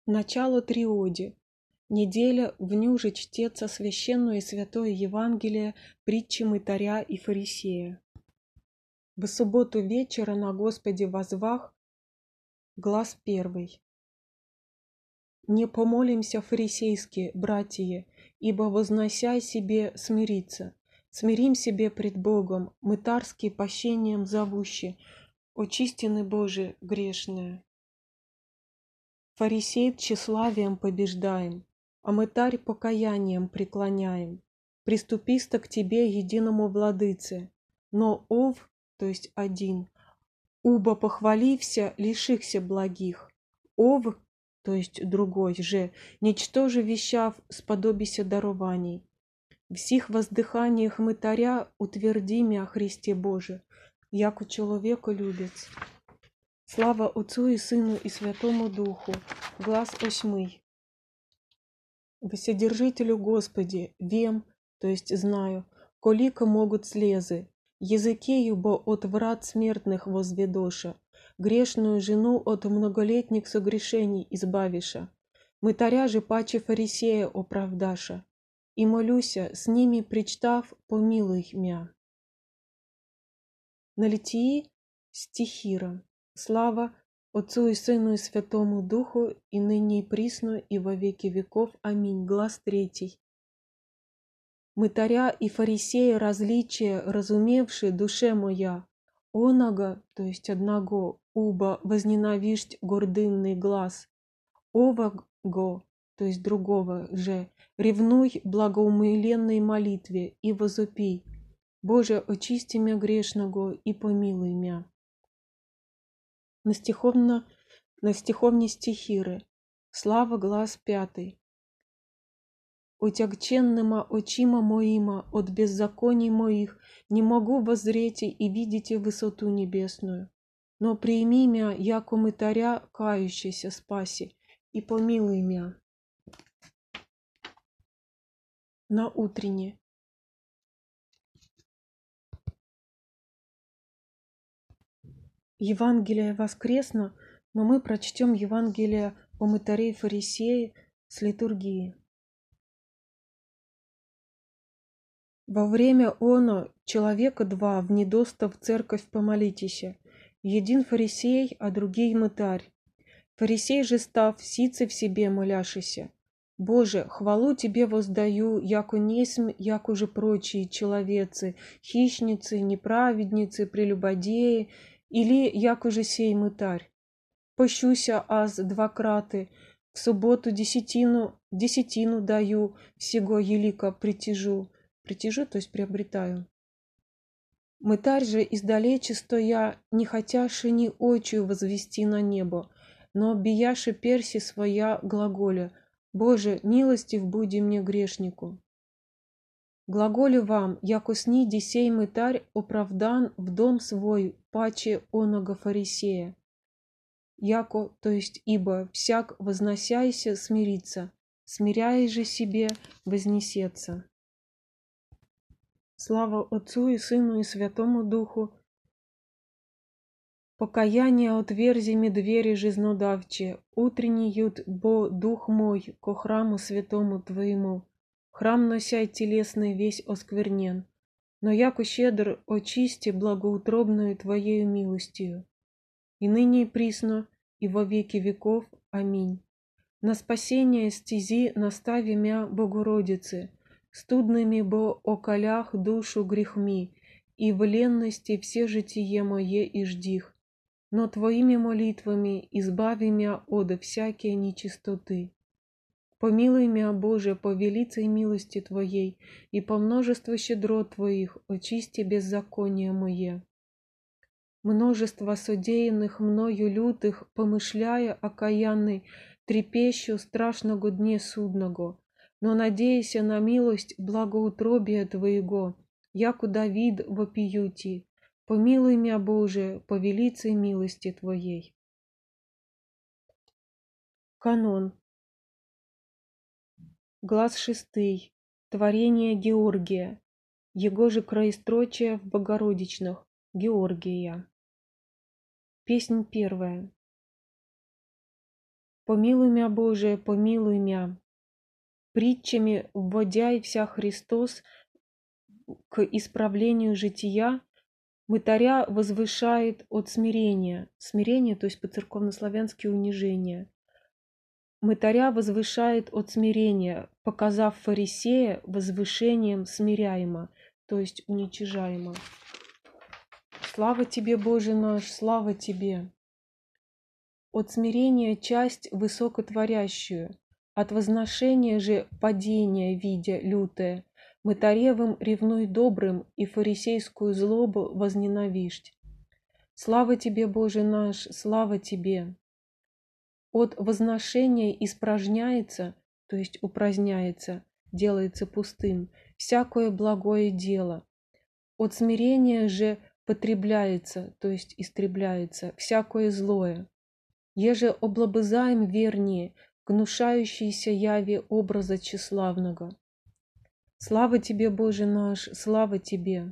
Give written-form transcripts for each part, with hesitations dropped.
Начало триоди. Неделя в ню же чтется священное и святое Евангелие притчи мытаря и фарисея. В субботу вечера на Господе возвах, глас первый. Не помолимся фарисейски, братья, ибо вознося себе смириться. Смирим себе пред Богом, мытарски пощением зовущи, очистины Божие грешные. Фарисей тщеславием побеждаем, а мытарь покаянием преклоняем. Приступисто к тебе, единому владыце, но ов, то есть один, убо похвалився, лишихся благих, ов, то есть другой же, ничтоже вещав, сподобися дарований. В сих воздыханиях мытаря утверди мя Христе Боже, яко человека любец. Слава Отцу и Сыну и Святому Духу. Глас 8. Вседержителю Господи, вем, то есть знаю, колика могут слезы, языкею бо от врат смертных возведоша, грешную жену от многолетних согрешений избавиша, мытаря же паче фарисея оправдаша, и молюся, с ними причтав, помилуй мя. На литии стихира. Слава Отцу и Сыну и Святому Духу, и ныне и присно, и во веки веков. Аминь. Глас 3. Мытаря и фарисея различие, разумевши душе моя, оного, то есть одного, уба возненавиждь гордынный глаз, ового, то есть другого же, ревнуй благоумыленной молитве и возопий. Боже, очисти мя грешного и помилуй мя. На стиховне стихиры. Слава глас 5. Отягченныма очима моима от беззаконий моих не могу воззреть и видите высоту небесную. Но прими мя, яко мытаря, кающийся спаси, и помилуй мя. На утренне. Евангелие воскресно, но мы прочтем Евангелие о мытаре и фарисее с литургии. Во время оно человека два внедоста в церковь помолитеся, един фарисей, а другий мытарь. Фарисей же став, сице в себе моляшися. Боже, хвалу тебе воздаю, яко несмь, яко же прочие человецы, хищницы, неправедницы, прелюбодеи, или яко же сей мытарь. Пощуся аз двакраты, в субботу десятину даю, всего елика притяжу, то есть приобретаю. Мытарь же издалече стоя, не хотяши ни очию возвести на небо, но бияши перси своя глаголя: Боже, милостив буди мне грешнику. Глаголю вам, яко сниди сей мытарь оправдан в дом свой паче оного фарисея. Яко, то есть ибо всяк возносяйся смирится, смиряя же себе вознесется. Слава Отцу и Сыну и Святому Духу. Покаяние отверзи ми двери жизнодавче, утренний ют бо дух мой ко храму святому Твоему. Храм носяй телесный весь осквернен, но яко щедр очисти благоутробную Твоею милостью. И ныне и присно, и во веки веков. Аминь. На спасение стези настави мя Богородицы, студными бо околях душу грехми, и в ленности все житие мое и ждих, но Твоими молитвами избави мя от всякие нечистоты. Помилуй мя, Боже, по велицей милости Твоей, и по множеству щедрот Твоих очисти беззаконие мое. Множество содеянных мною лютых, помышляя окаянный, трепещу страшного дне судного, но надеяся на милость благоутробия Твоего, яко Давид вопиюти, помилуй мя, Боже, по велицей милости Твоей. Канон. Глас 6. Творение Георгия. Его же краестрочие в Богородичных. Георгия. Песнь 1. Помилуй мя, Боже, помилуй мя. Притчами вводя вся Христос к исправлению жития, мытаря возвышает от смирения. Смирение, то есть по-церковнославянски унижение. Мытаря возвышает от смирения, показав фарисея возвышением смиряемо, то есть уничижаемо. Слава тебе, Боже наш, слава тебе! От смирения часть высокотворящую, от возношения же падения, видя лютое, мытаревым ревнуй добрым и фарисейскую злобу возненавиждь. Слава тебе, Боже наш, слава тебе! От возношения испражняется, то есть упраздняется, делается пустым, всякое благое дело. От смирения же потребляется, то есть истребляется, всякое злое. Еже облобызаем вернее, гнушающиеся яви образа тщеславного. Слава тебе, Боже наш, слава тебе!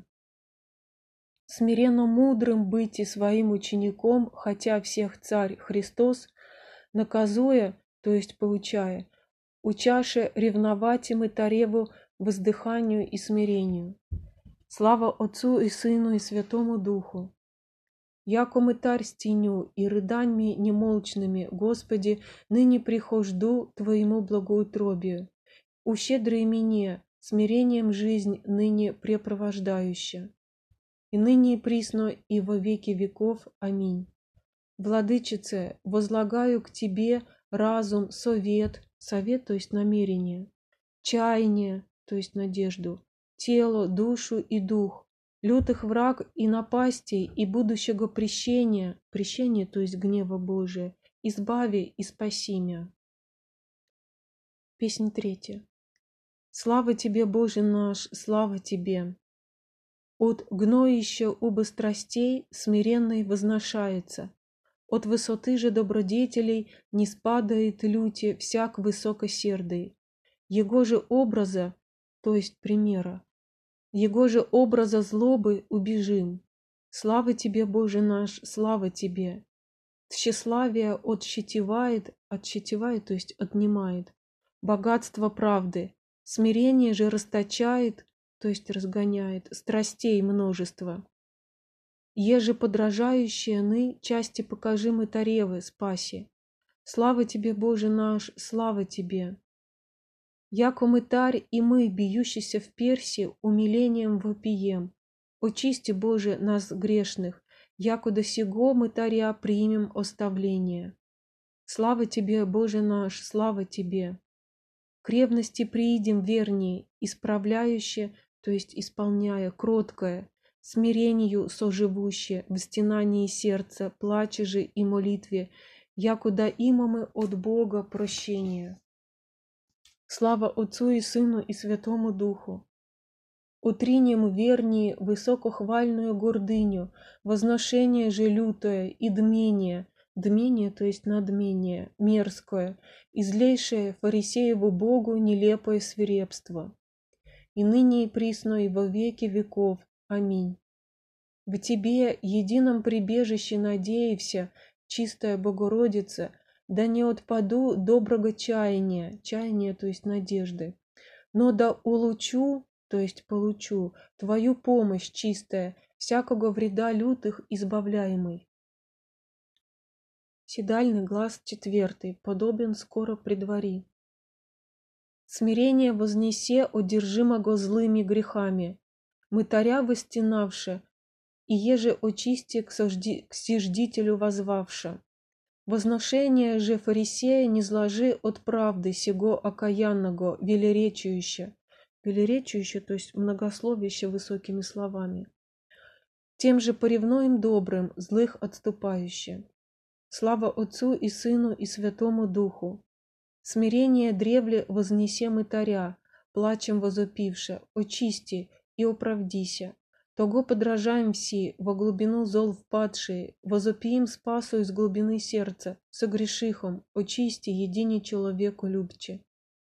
Смиренно мудрым быть и своим учеником, хотя всех Царь Христос, наказуя, то есть поучая, учаше ревновать им и тареву воздыханию и смирению. Слава Отцу и Сыну и Святому Духу! Яко мытарь стеню и рыданьми немолчными, Господи, ныне прихожду Твоему благоутробию. Ущедрый мне, смирением жизнь ныне препровождающая. И ныне и присно, и во веки веков. Аминь. Владычице, возлагаю к Тебе разум, совет, то есть намерение, чаяние, то есть надежду, тело, душу и дух, лютых враг и напастей, и будущего прещения, то есть гнева Божия, избави и спаси мя. Песнь 3. Слава Тебе, Боже наш, слава Тебе! От гноища оба страстей смиренный возношается, от высоты же добродетелей не спадает люте всяк высокосердый. Его же образа, то есть примера, его же образа злобы убежим. Слава тебе, Боже наш, слава тебе! Тщеславие отщетевает, то есть отнимает, богатство правды, смирение же расточает, то есть разгоняет, страстей множество. Еже подражающие ны, части покажи мы таревы, спаси. Слава тебе, Боже наш, слава тебе! Яко мытарь и мы, бьющиеся в перси, умилением вопием. Очисти, Боже, нас грешных, яко до сего мытаря примем оставление. Слава тебе, Боже наш, слава тебе! К ревности приидем вернее, исправляюще, то есть исполняя, кроткое, смирению соживуще, в стенании сердца, плаче же и молитве, якуда имамы от Бога прощения. Слава Отцу и Сыну и Святому Духу! Утринем вернее высокохвальную гордыню, возношение же лютое и дмение, то есть надмение, мерзкое, излейшее фарисееву Богу нелепое свирепство. И ныне и присно и во веки веков. Аминь. В Тебе, едином прибежище надеевся, чистая Богородица, да не отпаду доброго чаяния, то есть надежды, но да улучу, то есть получу, Твою помощь чистая, всякого вреда лютых избавляемый. Седальный глаз 4, подобен скоро при дворе. Смирение вознесе одержимого злыми грехами, мытаря востенавше, и еже очисти к сиждителю возвавша. Возношение же фарисея не зложи от правды сего окаянного, велеречующе, то есть многословище высокими словами. Тем же поревнуем добрым, злых отступающе. Слава Отцу и Сыну и Святому Духу! Смирение древле вознесе мытаря, плачем возопивше, очисти и оправдися. Того подражаем все, во глубину зол впадшие, возопием спасу из глубины сердца, согрешихом, очисти едине человеку любче.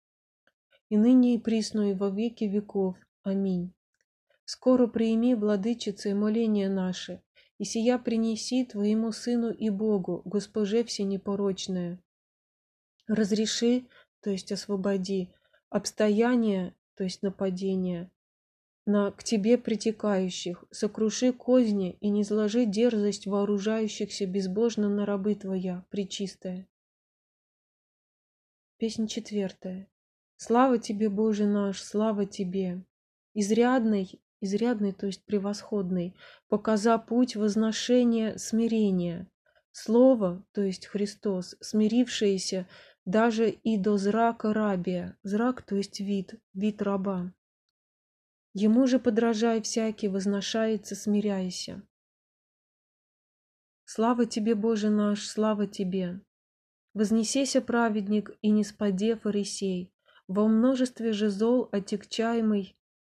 И ныне и присно и во веки веков. Аминь. Скоро приими, Владычице, моления наши, и сия принеси Твоему Сыну и Богу, Госпоже всенепорочная. Разреши, то есть освободи, обстояние, то есть нападение, к тебе притекающих, сокруши козни и низложи дерзость вооружающихся безбожно на рабы твоя, пречистая. Песнь 4. Слава тебе, Боже наш, слава тебе! Изрядный, то есть превосходный, показа путь возношения, смирения. Слово, то есть Христос, смирившееся даже и до зрака рабия. Зрак, то есть вид раба. Ему же подражай всякий, возношается, смиряйся. Слава тебе, Боже наш, слава тебе! Вознесися, праведник, и не спаде, фарисей, во множестве же зол отягчаемый.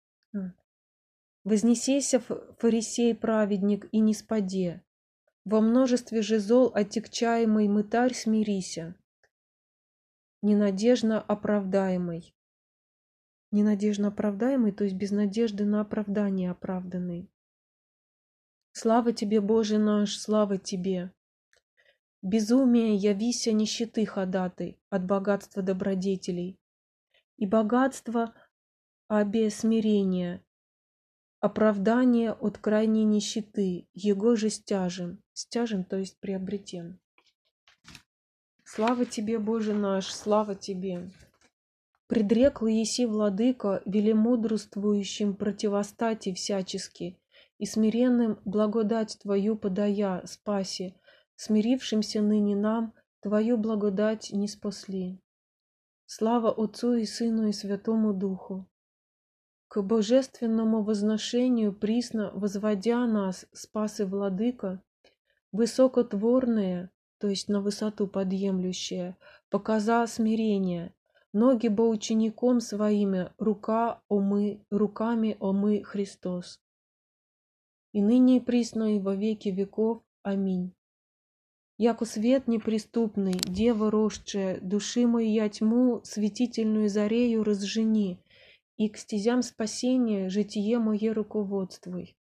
Вознесися, фарисей, праведник, и не спаде, во множестве же зол отягчаемый мытарь, смирися, ненадежно оправдаемый. Ненадежно оправдаемый, то есть без надежды на оправдание оправданный. Слава тебе, Боже наш, слава тебе! Безумие, явися нищеты ходатай от богатства добродетелей, и богатство обе смирения, оправдание от крайней нищеты, его же стяжем, то есть приобретен. Слава тебе, Боже наш, слава тебе! Предреклый еси, владыка, велемудрствующим противостати всячески, и смиренным благодать твою подая, спаси, смирившимся ныне нам, твою благодать не спасли. Слава Отцу и Сыну и Святому Духу! К божественному возношению присно возводя нас, спас и владыка, высокотворное, то есть на высоту подъемлющее, показа смирение, ноги бо учеником своими, руками омы Христос. И ныне и присно и во веки веков. Аминь. Яко свет неприступный, дева росшая, души моей я тьму светительную зарею разжени, и к стезям спасения житие мое руководствуй.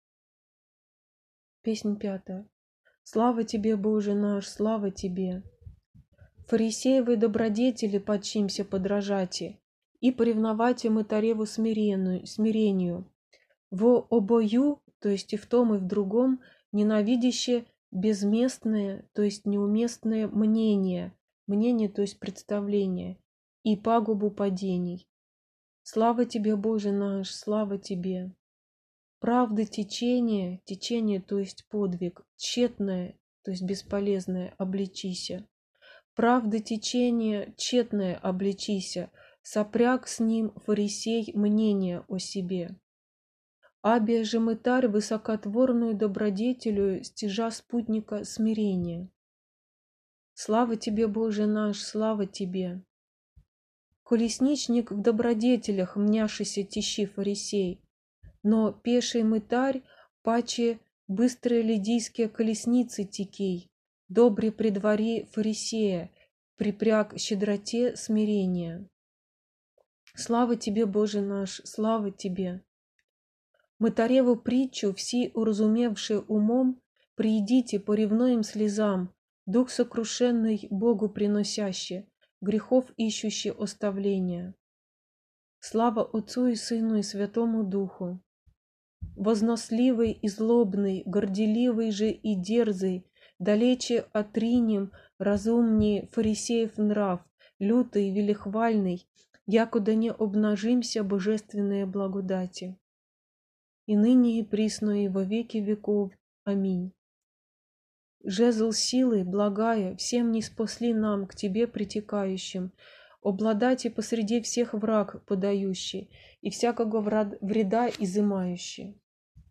Песнь 5. Слава тебе, Боже наш, слава тебе! Фарисеевы добродетели подчимся подражати, и поревновати мытареву смирению. Во обою, то есть и в том, и в другом, ненавидяще безместное, то есть неуместное мнение, то есть представление, и пагубу падений. Слава тебе, Боже наш, слава тебе! Правды течение, то есть подвиг, тщетное, то есть бесполезное, обличися. Правды течение, тщетное, обличися, сопряг с ним фарисей мнение о себе. Абия же мытарь высокотворную добродетелю стяжа спутника смирения. Слава тебе, Боже наш, слава тебе! Колесничник в добродетелях мняшися тищи фарисей, но пеший мытарь паче быстрые лидийские колесницы текей, добре при дворе фарисея, припряг щедроте смирения. Слава тебе, Боже наш, слава тебе! Мытареву притчу, все уразумевшие умом, приидите по ревноим слезам, дух сокрушенный Богу приносяще, грехов ищущий оставления. Слава Отцу и Сыну и Святому Духу! Возносливый и злобный, горделивый же и дерзый, далече отринем разумнее фарисеев нрав, лютый, велихвальный, якуда не обнажимся божественные благодати. И ныне и присно и во веки веков. Аминь. Жезл силы, благая, всем не спасли нам, к тебе притекающим, обладать и посреди всех враг подающий, и всякого вреда изымающий.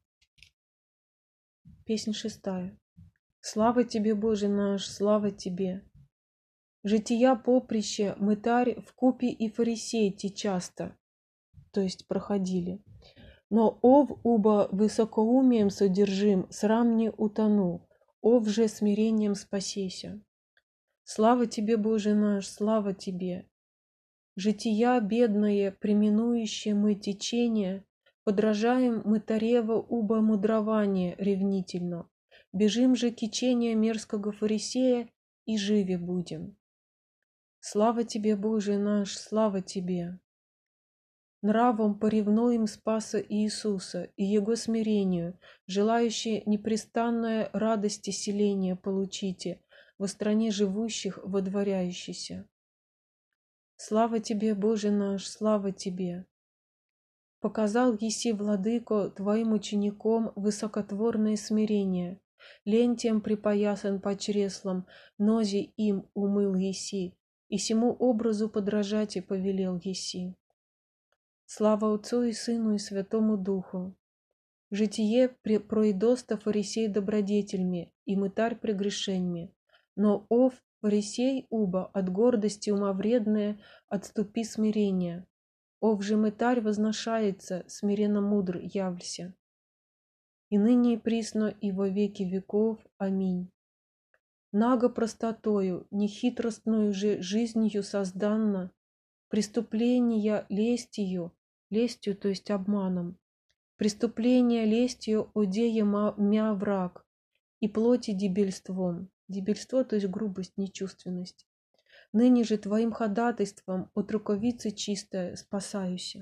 Песнь 6. Слава тебе, Боже наш, слава тебе! Жития поприще, мытарь вкупе и фарисей те часто, то есть проходили. Но ов уба высокоумием содержим, срам не утону, ов же смирением спасеся. Слава тебе, Боже наш, слава тебе! Жития бедное, преминующее мы течение, подражаем мытарево уба мудрование ревнительно, бежим же кичения мерзкого фарисея и живи будем. Слава Тебе, Боже наш, слава Тебе! Нравом поревнуем Спаса Иисуса и Его смирению, желающие непрестанное радости селения получите, во стране живущих водворяющийся. Слава Тебе, Боже наш, слава Тебе! Показал еси, владыко, Твоим учеником высокотворное смирение, лентием припоясан по чреслам, нози им умыл еси, и сему образу подражать и повелел еси. Слава Отцу и Сыну и Святому Духу! Житие проидоста фарисей добродетельми, и мытарь прегрешеньми. Но, ов, фарисей уба, от гордости умовредное, отступи смирение. Ов же мытарь возношается, смиренно мудр явлься. И ныне и присно, и во веки веков. Аминь. Наго простотою, нехитростною же жизнью созданно, преступления лестью, то есть обманом, преступление лестью одея мя враг, и плоти дебильством, дебильство, то есть грубость, нечувственность. Ныне же Твоим ходатайством от рукавицы чистая спасаюся.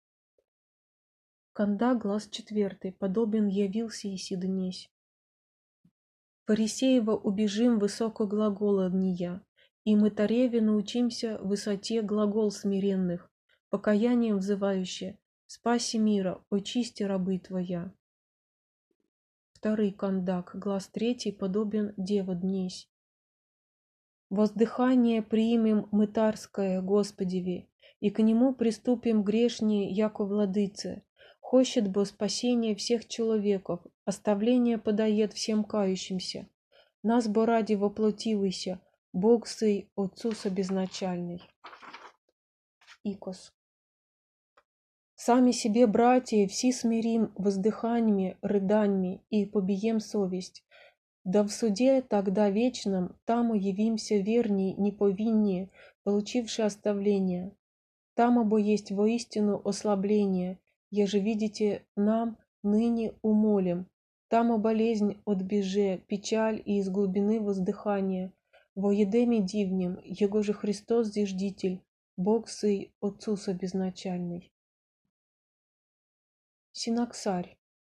Канда, глаз 4, подобен явился еси днесь. Фарисеева убежим высоко глагола дния, и мытареве научимся высоте глагол смиренных, покаянием взывающе: «Спаси мира, очисти рабы Твоя». Второй кандак, глаз 3, подобен дева днесь. Воздыхание примем мытарское Господеви, и к нему приступим грешние, яко владыце. Хочет бо спасение всех человеков, оставление подает всем кающимся. Нас бо ради воплотивыся, Бог сый Отцуса безначальный. Икос. Сами себе, братья, все смирим воздыханиями, рыданиями и побием совесть. Да в суде тогда вечном там явимся верней, неповиннее, получивши оставление. Там обо есть воистину ослабление, еже видите нам ныне умолим. Там болезнь отбеже, печаль и из глубины воздыхания. Во едеме дивнем, Его же Христос зиждитель, Бог сый Отцуса безначальный. Синаксарь.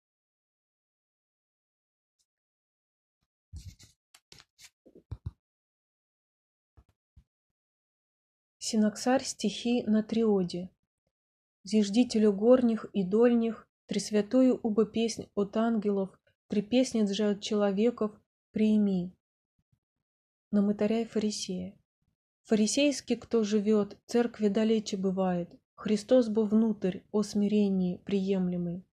Синаксарь стихи на триоде. Зиждителю горних и дольних, тресвятую убо песнь от ангелов, трепеснет же от человеков, приими. На мытаря и фарисея. Фарисейский, кто живет, церкви далече бывает, Христос бо внутрь, о смирении приемлемый.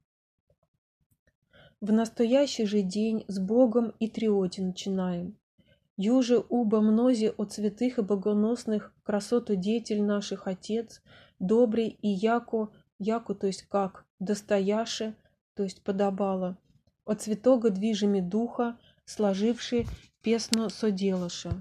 В настоящий же день с Богом и триоде начинаем. Юже убо мнози от святых и богоносных красоту деятель наших Отец, добрый и яко, то есть как, достояше, то есть подобало, от святого движими духа, сложивши песно соделаша.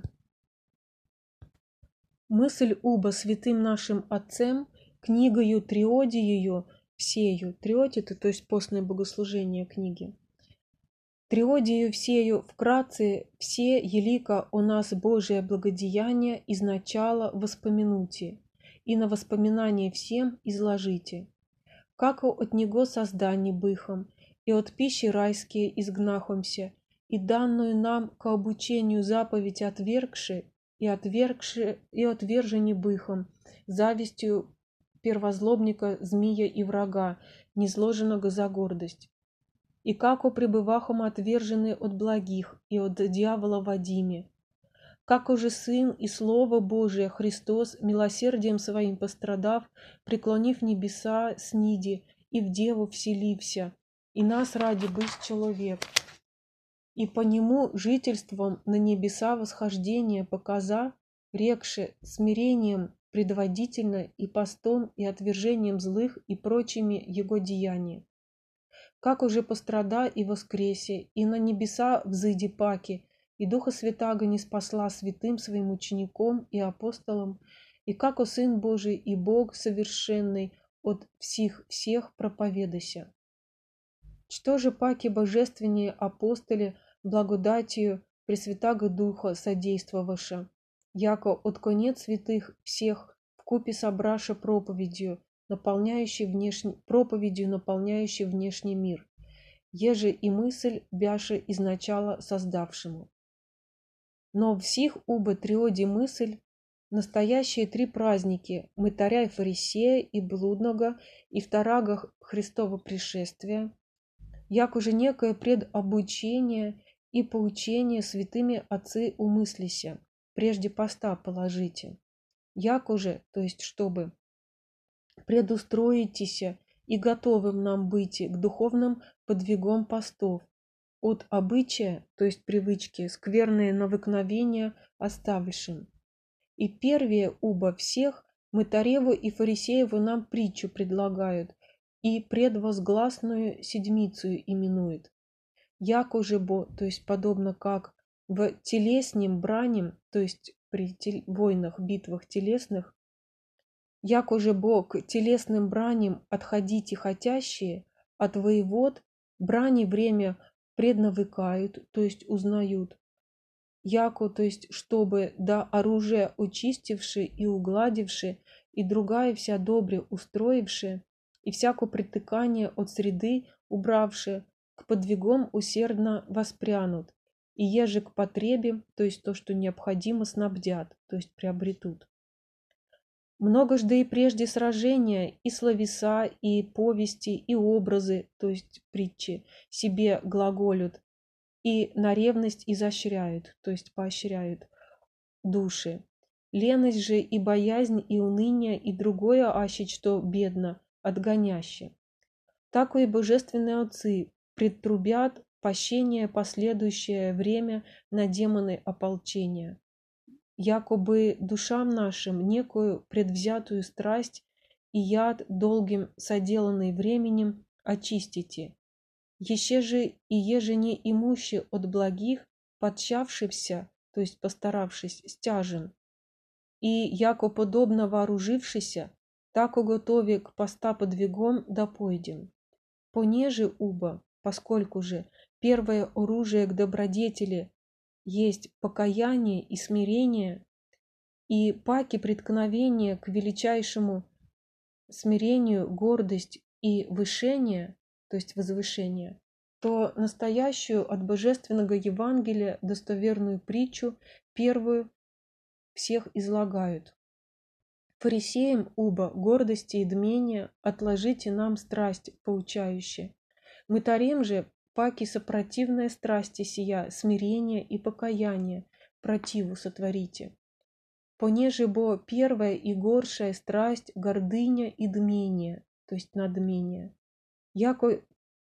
Мысль убо святым нашим Отцем, книгою триодиею всею, триоди, то есть постное богослужение книги, триодию всею вкратце все елико о нас Божие благодеяние из начала воспомянуте, и на воспоминание всем изложите. Како от него создание быхом, и от пищи райские изгнахомся, и данную нам ко обучению заповедь отвергши, и отвержени быхом, завистью первозлобника, змея и врага, низложенного за гордость. И како пребывахом отвержены от благих и от дьявола Вадиме. Како же Сын и Слово Божие Христос, милосердием Своим пострадав, преклонив небеса сниди, и в Деву вселився, и нас ради быть человек. И по Нему жительством на небеса восхождения показа, рекши смирением предводительно и постом и отвержением злых и прочими Его деяния. Как уже пострада и воскресе, и на небеса взыди паки, и Духа Святаго не спасла святым своим учеником и апостолам, и како Сын Божий и Бог совершенный от всех проповедася. Что же паки божественнее апостоли благодатью Пресвятаго Духа содействовавша? яко от конец святых всех вкупе собраша проповедью, наполняющей внешний мир, еже и мысль бяше изначала создавшему. Но в сих убо триоди мысль, настоящие три праздники мытаря и фарисея и блудного и вторагах Христова пришествия, як уже некое предобучение и поучение святыми отцы умыслися, прежде поста положите, як уже, то есть чтобы предустроитеся и готовым нам быть к духовным подвигам постов, от обычая, то есть привычки, скверные навыкновения оставившим. И первые убо всех мытареву и фарисееву нам притчу предлагают и предвозгласную седмицу именует. Яко же бо, то есть подобно как в телеснем бранем, то есть при войнах, битвах телесных, яко же бо к телесным браням отходите хотящие, от воевод брани время преднавыкают, то есть узнают, яко, то есть чтобы да оружие очистивши и угладивши, и другая вся добре устроивши, и всяко притыкание от среды убравши, к подвигам усердно воспрянут, и еже к потребе, то есть то, что необходимо, снабдят, то есть приобретут. Многожды и прежде сражения, и словеса, и повести, и образы, то есть притчи, себе глаголют, и на ревность изощряют, то есть поощряют души. Леность же и боязнь, и уныние, и другое аще, что бедно, отгоняще. Тако и божественные отцы предтрубят пощение последующее время на демоны ополчения. Якобы душам нашим некую предвзятую страсть и яд долгим соделанный временем очистите. Еще же и еже не имущи от благих, подчавшихся, то есть постаравшись, стяжен, и яко подобно вооружившися, тако готове к поста подвигом да пойдем. Понеже уба, поскольку же первое оружие к добродетели есть покаяние и смирение, и паки преткновения к величайшему смирению, гордость и вышение, то есть возвышение, то настоящую от божественного Евангелия достоверную притчу, первую, всех излагают. Фарисеям уба гордости и дмения отложите нам страсть поучающая. Мытарем же паки сопротивная страсти сия, смирение и покаяние, противу сотворите. Понеже бо первая и горшая страсть гордыня и дмение, то есть надмение. Яко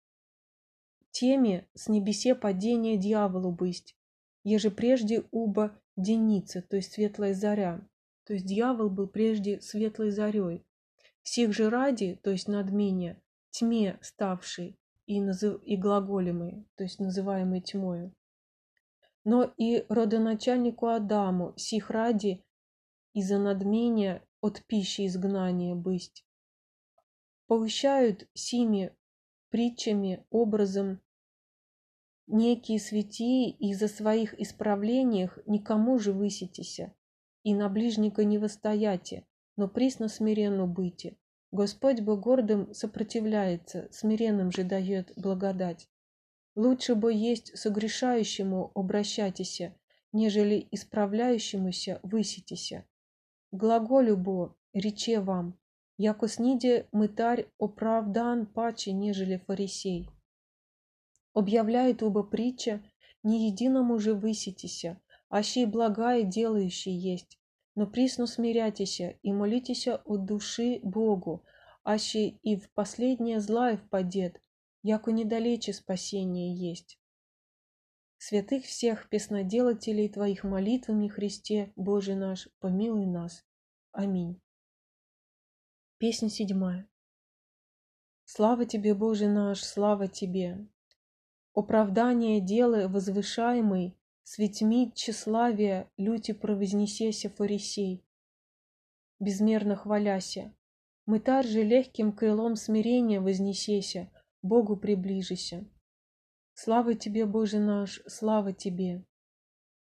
теме с небесе падения дьяволу бысть, еже прежде уба деница, то есть светлая заря. То есть дьявол был прежде светлой зарей. Сих же ради, то есть надмения, тьме ставшей и глаголемой, то есть называемой тьмою. Но и родоначальнику Адаму сих ради из-за надмения от пищи изгнания бысть. Поучают сими притчами, образом некие святии, и за своих исправлениях никому же выситеся, и на ближника не восстояте, но присно смиренно быте. Господь бы гордым сопротивляется, смиренным же дает благодать. Лучше бы есть согрешающему обращатися, нежели исправляющемуся выситеся. Глаголю бо, рече вам, яко сниде мытарь оправдан паче, нежели фарисей. Объявляет оба притча, не единому же выситеся, аще и благая делающий есть, но присно смирятеся и молитеся от души Богу, аще и в последнее злая впадет, яко недалече спасение есть. Святых всех песноделателей Твоих молитвами, Христе, Боже наш, помилуй нас. Аминь. Песня 7. Слава Тебе, Боже наш, слава Тебе! Оправдание дела возвышаемый, светьми тщеславия люти провознесеся фарисей, безмерно хваляся. Мытарь же легким крылом смирения вознесеся, Богу приближися. Слава Тебе, Боже наш, слава Тебе!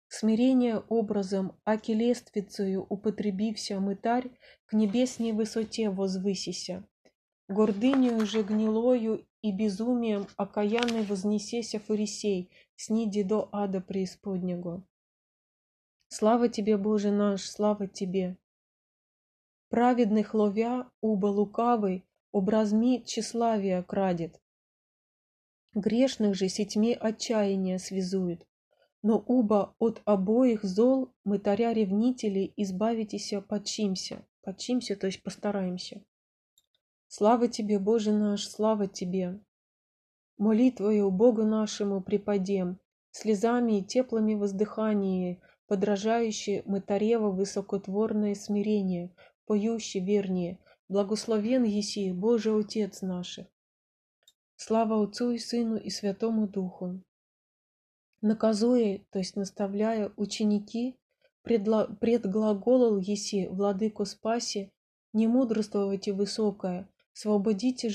Смирение образом, аки лествицею употребився мытарь, к небесней высоте возвысися. Гордынею же гнилою и безумием окаянный вознесеся фарисей, сниди до ада преисподнего. Слава тебе, Боже наш, слава тебе! Праведных ловя, уба лукавый, образми тщеславия крадет. Грешных же сетьми отчаяния связует. Но уба от обоих зол мытаря ревнителей избавитеся подчимся. Подчимся, то есть постараемся. Слава тебе, Боже наш, слава тебе! Молитвою Богу нашему преподем, слезами и теплыми воздыханиями, подражающие мытарево высокотворное смирение, поющий вернее, благословен еси, Боже Отец наших. Слава Отцу и Сыну и Святому Духу. Наказуя, то есть наставляя ученики, предглаголал еси, владыко спаси, не мудрствуйте высокое, свободитесь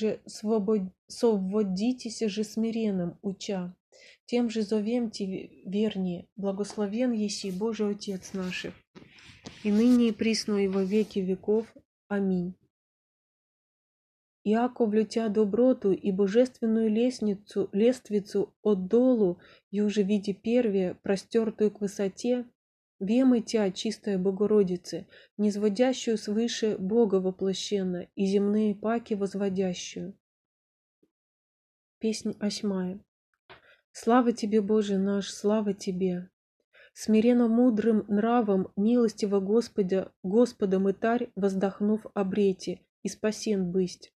же смиренным, уча. Тем же зовемте вернее, благословен еси, Боже Отец наших, и ныне и присно и во веки веков. Аминь. Яко влютя доброту и божественную лествицу от долу, и уже виде первее, простертую к высоте, вемы тя, чистая Богородице, низводящую свыше Бога воплощенно и земные паки возводящую. Песнь 8. Слава тебе, Боже наш, слава тебе! Смиренно мудрым нравом милостиво Господа мытарь, воздохнув обрете, и спасен бысть.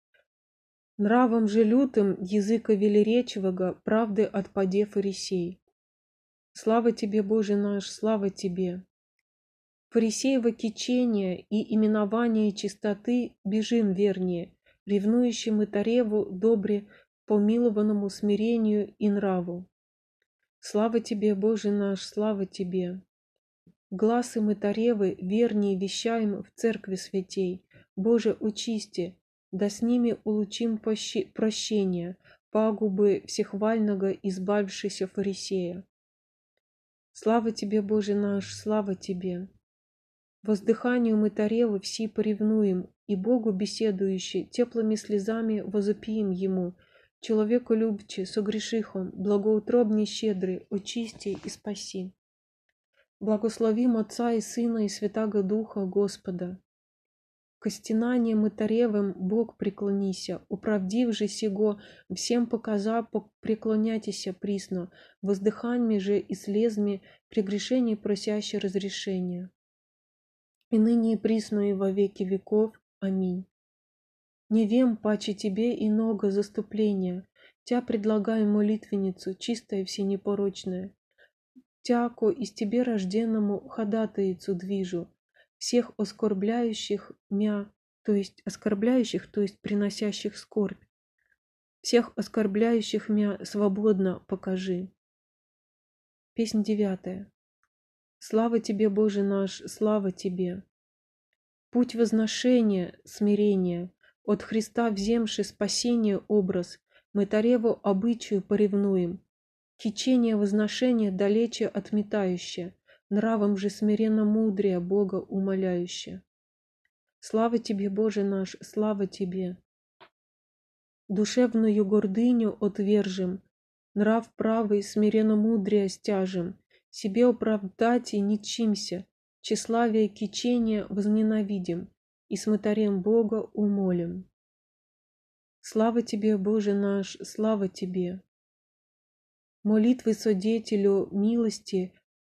Нравом же лютым языка велеречивого правды отпаде фарисей. Слава тебе, Боже наш, слава тебе! Фарисеево кичение и именование чистоты бежим вернее, ревнующий мытареву добре помилованному смирению и нраву. Слава тебе, Боже наш, слава тебе! Гласы мытаревы вернее вещаем в церкви святей. Боже, очисти, да с ними улучим прощение, пагубы всехвального избавившийся фарисея. Слава тебе, Боже наш, слава тебе! Воздыханию мытаревы все поревнуем, и Богу беседующий теплыми слезами возопием Ему, человеку любче, согрешихом, благоутробней щедрый, очисти и спаси. Благословим Отца и Сына и Святаго Духа Господа. К стенанию мытаревым Бог преклонися, управдив же сего, всем показа преклоняйтеся присно, воздыханьми же и слезми прегрешений просяще разрешения. И ныне и присно и во веки веков. Аминь. Не вем, паче тебе иного заступления, тя предлагаем молитвенницу, чистая и всенепорочная. Тяко из тебе рожденному ходатайцу движу, всех оскорбляющих мя, то есть приносящих скорбь. Всех оскорбляющих мя свободно покажи. Песнь 9. Слава тебе, Боже наш, слава тебе! Путь возношения, смирения, от Христа вземши спасение образ, мытареву обычаю поревнуем. Кичение возношения далече отметающее, нравом же смиренно мудрее Бога умоляющее. Слава тебе, Боже наш, слава тебе! Душевную гордыню отвержем, нрав правый смиренно мудрее стяжем, себе оправдать и не чимся, тщеславие кичения возненавидим, и с мытарем Бога умолим. Слава тебе, Боже наш, слава тебе! Молитвы содетелю милости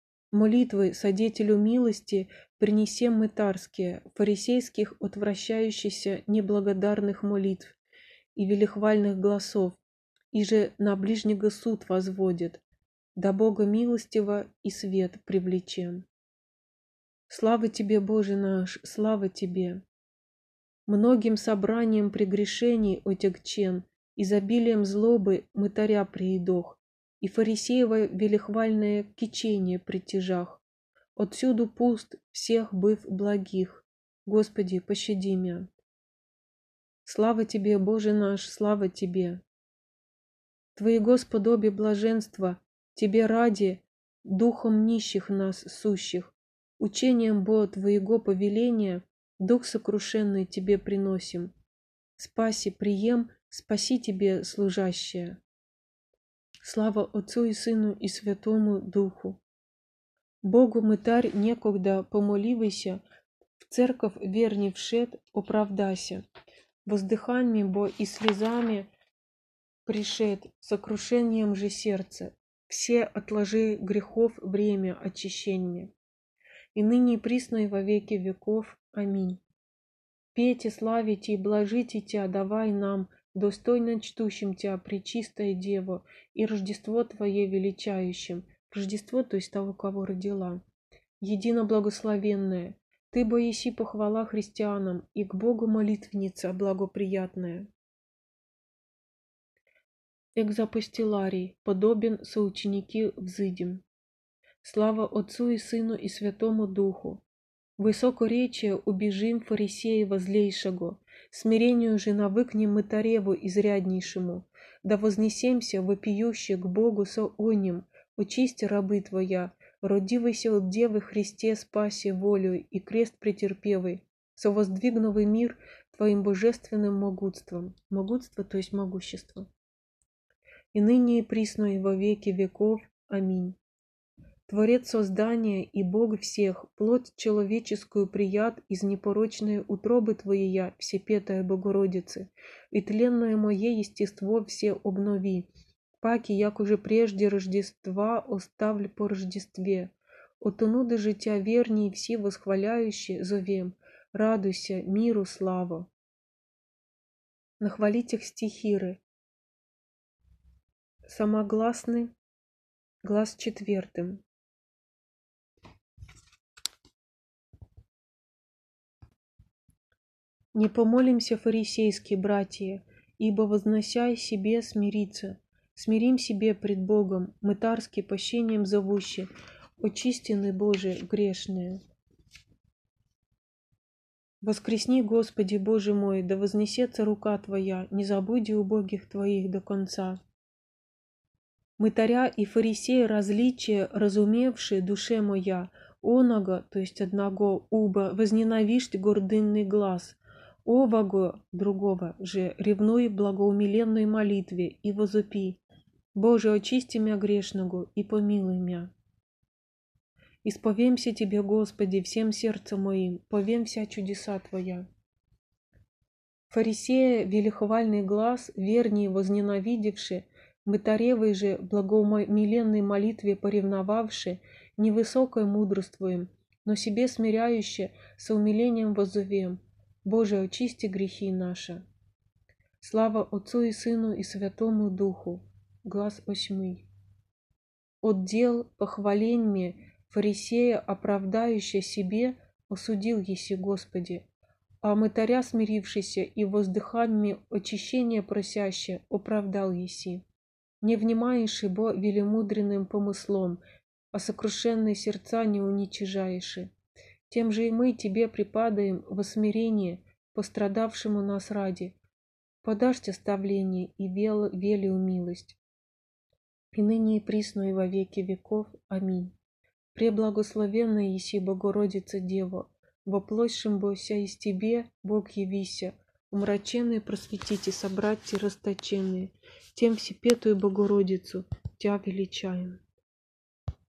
принесем мытарские, фарисейских отвращающихся неблагодарных молитв и велихвальных голосов, и же на ближнего суд возводит, да Бога милостиво и свет привлечем. Слава тебе, Боже наш, слава тебе! Многим собранием прегрешений отягчен, изобилием злобы мытаря приидох, и фарисеево велихвальное кичение при тяжах. Отсюду пуст всех быв благих. Господи, пощади мя. Слава тебе, Боже наш, слава тебе! Твоего сподобие блаженства, тебе ради, духом нищих нас сущих, учением Бога Твоего повеления, дух сокрушенный Тебе приносим. Спаси, прием, спаси Тебе служащее. Слава Отцу и Сыну и Святому Духу. Богу мытарь некогда помоливайся, в церковь верни вшед, оправдайся. Воздыханиями бо и слезами пришед, сокрушением же сердца, все отложи грехов время очищения. И ныне и присно и во веки веков. Аминь. Пейте, славите и блажите Тя, давай нам, достойно чтущим Тя, Пречистая Дева, и Рождество Твое величающим, Рождество, то есть того, кого родила, едино благословенное, Ты бо еси похвала христианам, и к Богу молитвенница благоприятная. Экзапостиларий, подобен соученики взыдем. Слава Отцу и Сыну и Святому Духу. Высокоречие убежим фарисеева злейшего, смирению же навыкнем мытареву изряднейшему, да вознесемся вопиюще к Богу со онем, очисти рабы Твоя, родивайся от Девы Христе спаси волю и крест претерпевый, совоздвигновый мир Твоим божественным могутством, могутство, то есть могущество, и ныне и присно и во веки веков. Аминь. Творец создания и Бог всех, плоть человеческую прият из непорочной утробы Твоей, Всепетая Богородицы, и тленное мое естество все обнови, паки, як уже прежде Рождества оставлю по Рождестве. Отонуды життя верні все восхваляющие зовем, радуйся, миру слава. Нахвалить их стихиры. Самогласный, глаз четвертым. Не помолимся, фарисейские братья, ибо вознося себе смириться, смирим себе пред Богом, мытарски пощением зовуще, очистены, Боже, грешные. Воскресни, Господи, Боже мой, да вознесется рука Твоя, не забуди убогих Твоих до конца. Мытаря и фарисея различие, разумевшие душе моя, оного, то есть одного, уба, возненавижьте гордынный глаз, ового, другого же, ревнуй благоумиленной молитве и возопи: Боже, очисти мя грешного и помилуй мя. Исповемся Тебе, Господи, всем сердцем моим, повем вся чудеса Твоя. Фарисея велихвальный глаз, вернее возненавидевши, мытаревой же благоумиленной молитве поревновавши, невысокое мудрствуем, но себе смиряюще, со умилением воззовем: Боже, очисти грехи наши. Слава Отцу и Сыну и Святому Духу. Глаз 8. От дел похваленьме фарисея, оправдающий себе, осудил еси, Господи, а мытаря смирившийся и воздыханьми очищения просяще оправдал еси. Не внимаеши бо велемудренным помыслом, а сокрушенные сердца не уничижаеши. Тем же и мы Тебе припадаем во смирение, пострадавшему нас ради. Подашь оставление и велию милость. И ныне и присно и во веки веков. Аминь. Преблагословенная еси Богородица Дева, воплощим бося из Тебе, Бог явися, умраченные просветите, собратья расточенные, тем Всепетую Богородицу Тя величаем.